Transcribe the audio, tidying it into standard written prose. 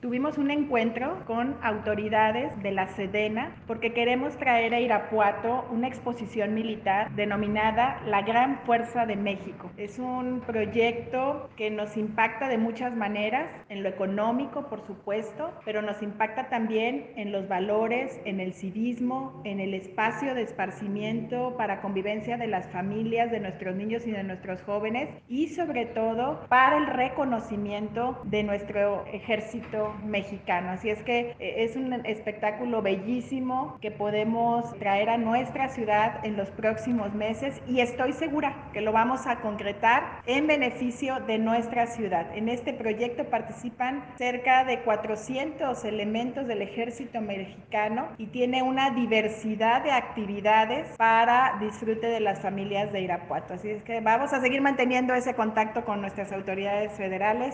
Tuvimos un encuentro con autoridades de la Sedena porque queremos traer a Irapuato una exposición militar denominada La Gran Fuerza de México. Es un proyecto que nos impacta de muchas maneras, en lo económico, por supuesto, pero nos impacta también en los valores, en el civismo, en el espacio de esparcimiento para convivencia de las familias, de nuestros niños y de nuestros jóvenes, y sobre todo para el reconocimiento de nuestro ejército mexicano. Así es que es un espectáculo bellísimo que podemos traer a nuestra ciudad en los próximos meses, y estoy segura que lo vamos a concretar en beneficio de nuestra ciudad. En este proyecto participan cerca de 400 elementos del ejército mexicano y tiene una diversidad de actividades para disfrute de las familias de Irapuato. Así es que vamos a seguir manteniendo ese contacto con nuestras autoridades federales